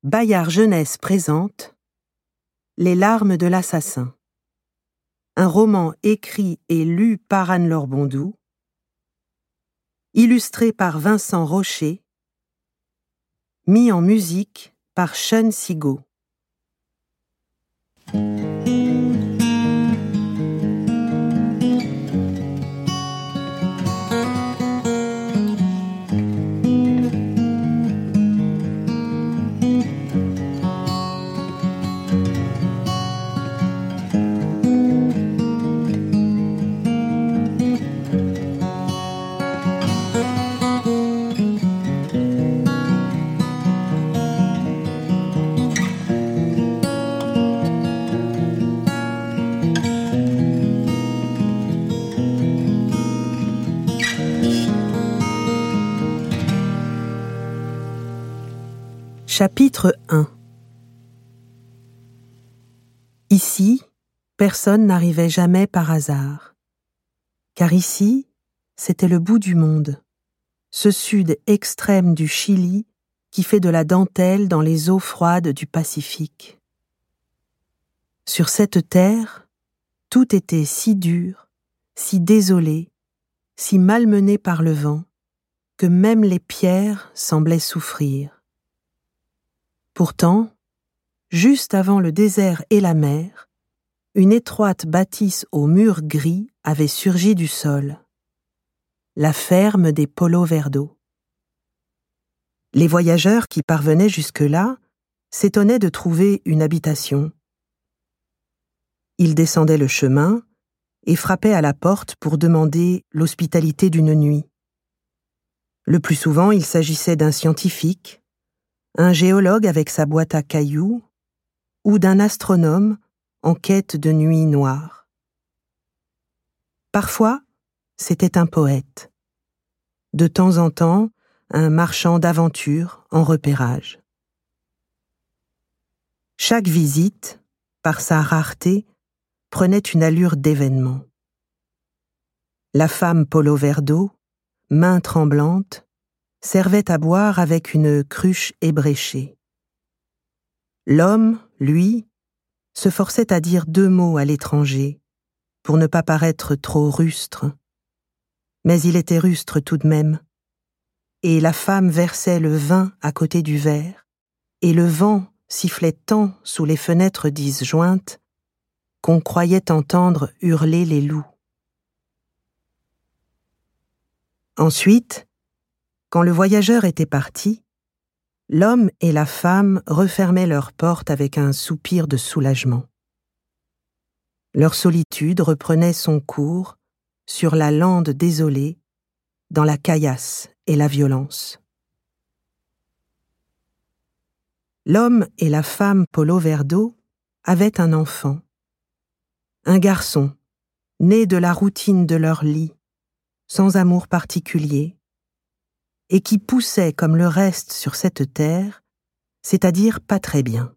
Bayard Jeunesse présente Les larmes de l'assassin. Un roman écrit et lu par Anne-Laure Bondou, illustré par Vincent Rocher, mis en musique par Sean Sigaud. Chapitre 1. Ici, personne n'arrivait jamais par hasard. Car ici, c'était le bout du monde, ce sud extrême du Chili qui fait de la dentelle dans les eaux froides du Pacifique. Sur cette terre, tout était si dur, si désolé, si malmené par le vent, que même les pierres semblaient souffrir. Pourtant, juste avant le désert et la mer, une étroite bâtisse aux murs gris avait surgi du sol. La ferme des Polo-Verdo. Les voyageurs qui parvenaient jusque-là s'étonnaient de trouver une habitation. Ils descendaient le chemin et frappaient à la porte pour demander l'hospitalité d'une nuit. Le plus souvent, il s'agissait d'un scientifique, un géologue avec sa boîte à cailloux, ou d'un astronome en quête de nuits noires. Parfois, c'était un poète. De temps en temps, un marchand d'aventures en repérage. Chaque visite, par sa rareté, prenait une allure d'événement. La femme Polo-Verdo, main tremblante, servait à boire avec une cruche ébréchée. L'homme, lui, se forçait à dire 2 mots à l'étranger, pour ne pas paraître trop rustre. Mais il était rustre tout de même, et la femme versait le vin à côté du verre, et le vent sifflait tant sous les fenêtres disjointes qu'on croyait entendre hurler les loups. Ensuite, quand le voyageur était parti, l'homme et la femme refermaient leurs portes avec un soupir de soulagement. Leur solitude reprenait son cours sur la lande désolée, dans la caillasse et la violence. L'homme et la femme Polo-Verdo avaient un enfant, un garçon, né de la routine de leur lit, sans amour particulier, et qui poussait comme le reste sur cette terre, c'est-à-dire pas très bien.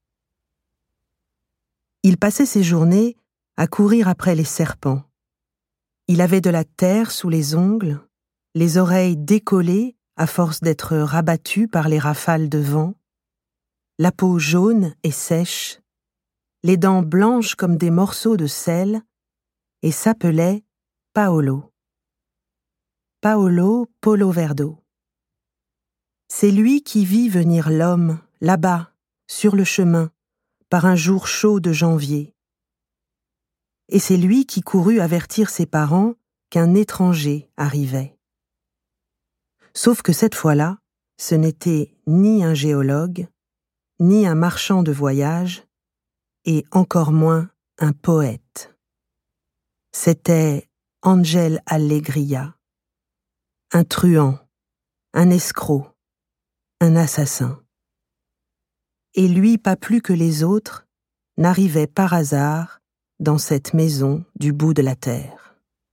Il passait ses journées à courir après les serpents. Il avait de la terre sous les ongles, les oreilles décollées à force d'être rabattu par les rafales de vent, la peau jaune et sèche, les dents blanches comme des morceaux de sel, et s'appelait Paolo. Paolo Polo-Verdo. C'est lui qui vit venir l'homme, là-bas, sur le chemin, par un jour chaud de janvier. Et c'est lui qui courut avertir ses parents qu'un étranger arrivait. Sauf que cette fois-là, ce n'était ni un géologue, ni un marchand de voyage, et encore moins un poète. C'était Ángel Alegría, un truand, un escroc, un assassin. Et lui, pas plus que les autres, n'arrivait par hasard dans cette maison du bout de la terre.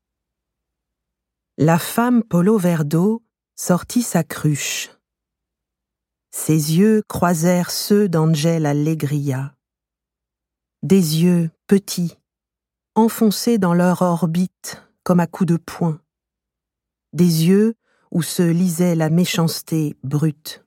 La femme Polo-Verdo sortit sa cruche. Ses yeux croisèrent ceux d'Ángel Alegría. Des yeux petits, enfoncés dans leur orbite comme à coups de poing. Des yeux où se lisait la méchanceté brute.